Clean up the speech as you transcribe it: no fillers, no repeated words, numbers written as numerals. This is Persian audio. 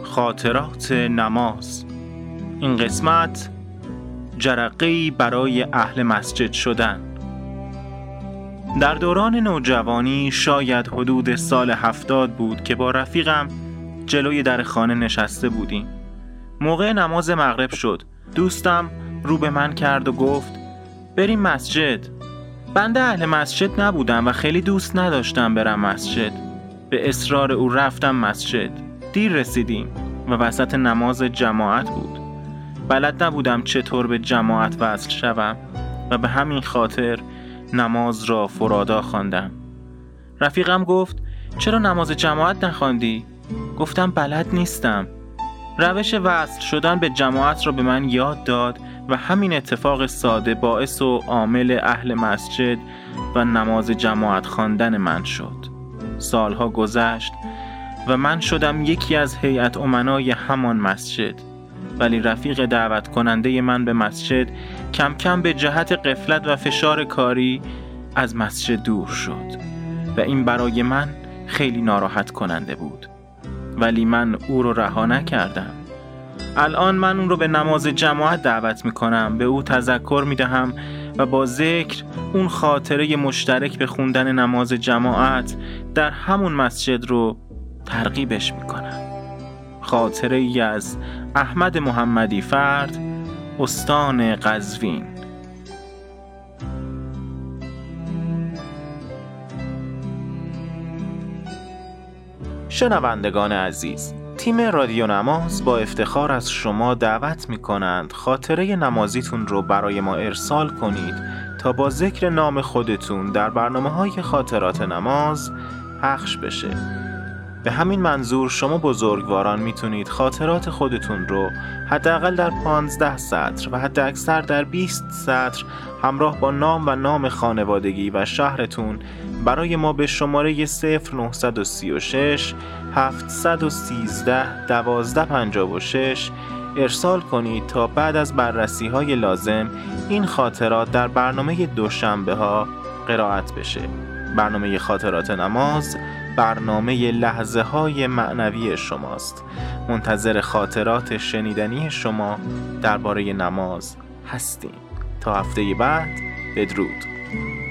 خاطرات نماز. این قسمت جرقه‌ای برای اهل مسجد شدن. در دوران نوجوانی شاید حدود سال 70 بود که با رفیقم جلوی در خانه نشسته بودیم. موقع نماز مغرب شد. دوستم رو به من کرد و گفت بریم مسجد. بنده اهل مسجد نبودم و خیلی دوست نداشتم برم مسجد. به اصرار او رفتم مسجد. دیر رسیدیم و وسط نماز جماعت بود. بلد نبودم چطور به جماعت وصل شوم و به همین خاطر نماز را فرادا خواندم. رفیقم گفت چرا نماز جماعت نخواندی؟ گفتم بلد نیستم. روش وصل شدن به جماعت را به من یاد داد و همین اتفاق ساده باعث و عامل اهل مسجد و نماز جماعت خواندن من شد. سالها گذشت و من شدم یکی از هیئت امنای همان مسجد، ولی رفیق دعوت کننده من به مسجد کم کم به جهت غفلت و فشار کاری از مسجد دور شد و این برای من خیلی ناراحت کننده بود، ولی من او رو رها نکردم. الان من اون رو به نماز جماعت دعوت میکنم، به او تذکر میدهم و با ذکر اون خاطره مشترک به خوندن نماز جماعت در همون مسجد رو ترغیبش میکنم. خاطره ای از احمد محمدی فرد، استان قزوین. شنوندگان عزیز، تیم رادیو نماز با افتخار از شما دعوت می کنند خاطره نمازیتون رو برای ما ارسال کنید تا با ذکر نام خودتون در برنامه‌های خاطرات نماز پخش بشه. به همین منظور شما بزرگواران میتونید خاطرات خودتون رو حداقل در 15 سطر و حداکثر در 20 سطر همراه با نام و نام خانوادگی و شهرتون برای ما به شماره 0936 713 1256 ارسال کنید تا بعد از بررسی‌های لازم این خاطرات در برنامه دوشنبه ها قرائت بشه. برنامه خاطرات نماز برنامه لحظه های معنوی شماست. منتظر خاطرات شنیدنی شما درباره نماز هستیم. تا هفته بعد، بدرود.